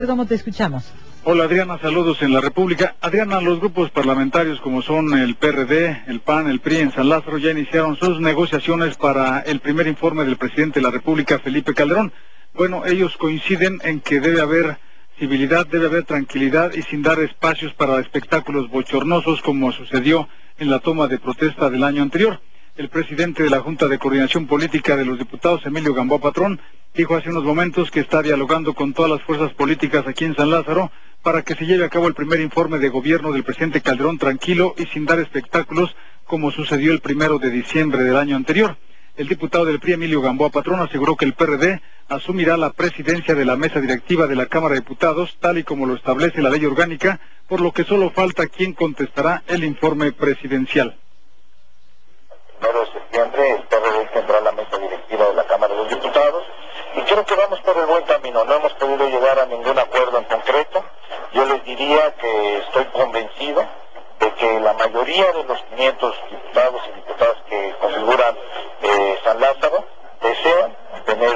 ¿Cómo te escuchamos? Hola Adriana, saludos en la República. Adriana, los grupos parlamentarios como son el PRD, el PAN, el PRI en San Lázaro ya iniciaron sus negociaciones para el primer informe del presidente de la República, Felipe Calderón. Bueno, ellos coinciden en que debe haber civilidad, debe haber tranquilidad y sin dar espacios para espectáculos bochornosos como sucedió en la toma de protesta del año anterior. El presidente de la Junta de Coordinación Política de los Diputados, Emilio Gamboa Patrón, dijo hace unos momentos que está dialogando con todas las fuerzas políticas aquí en San Lázaro para que se lleve a cabo el primer informe de gobierno del presidente Calderón tranquilo y sin dar espectáculos como sucedió el 1 de diciembre del año anterior. El diputado del PRI, Emilio Gamboa Patrón, aseguró que el PRD asumirá la presidencia de la mesa directiva de la Cámara de Diputados, tal y como lo establece la ley orgánica, por lo que solo falta quien contestará el informe presidencial. 1 de septiembre el PRD tendrá la mesa directiva de la Cámara de los Diputados y creo que vamos por el buen camino. No hemos podido llegar a ningún acuerdo en concreto. Yo les diría que estoy convencido de que la mayoría de los 500 diputados y diputadas que configuran San Lázaro desean tener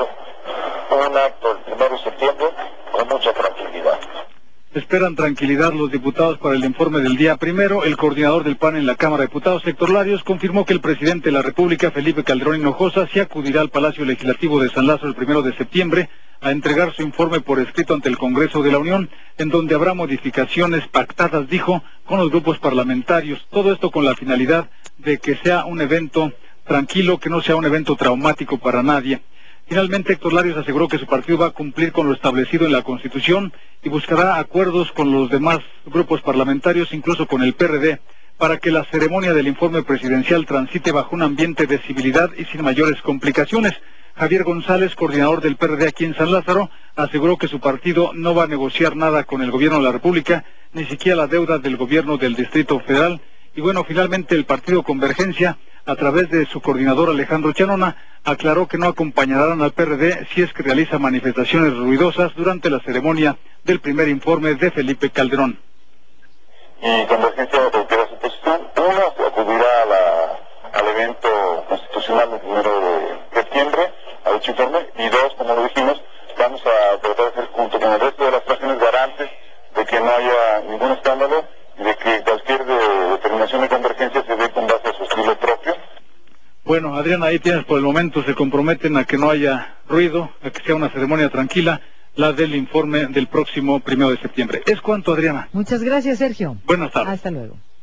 un acto el 1 de septiembre con mucha tranquilidad. Esperan tranquilidad los diputados para el informe del día primero. El coordinador del PAN en la Cámara de Diputados, Héctor Larios, confirmó que el presidente de la República, Felipe Calderón Hinojosa, sí acudirá al Palacio Legislativo de San Lázaro el 1 de septiembre a entregar su informe por escrito ante el Congreso de la Unión, en donde habrá modificaciones pactadas, dijo, con los grupos parlamentarios. Todo esto con la finalidad de que sea un evento tranquilo, que no sea un evento traumático para nadie. Finalmente, Héctor Larios aseguró que su partido va a cumplir con lo establecido en la Constitución y buscará acuerdos con los demás grupos parlamentarios, incluso con el PRD, para que la ceremonia del informe presidencial transite bajo un ambiente de civilidad y sin mayores complicaciones. Javier González, coordinador del PRD aquí en San Lázaro, aseguró que su partido no va a negociar nada con el gobierno de la República, ni siquiera la deuda del gobierno del Distrito Federal. Y bueno, finalmente el partido Convergencia, a través de su coordinador Alejandro Chanona, aclaró que no acompañarán al PRD si es que realiza manifestaciones ruidosas durante la ceremonia del primer informe de Felipe Calderón. Y Convergencia reitera su posición. Uno, acudirá al evento constitucional del 1 de septiembre, a dicho informe, y dos, como lo dijimos, vamos a tratar de hacer junto con el resto de las fracciones garantes de que no haya ningún escándalo y de que cualquier determinación de Convergencia se dé con base a su estilo propio. Bueno, Adriana, ahí tienes por el momento, se comprometen a que no haya ruido, a que sea una ceremonia tranquila, la del informe del próximo 1 de septiembre. ¿Es cuánto, Adriana? Muchas gracias, Sergio. Buenas tardes. Hasta luego.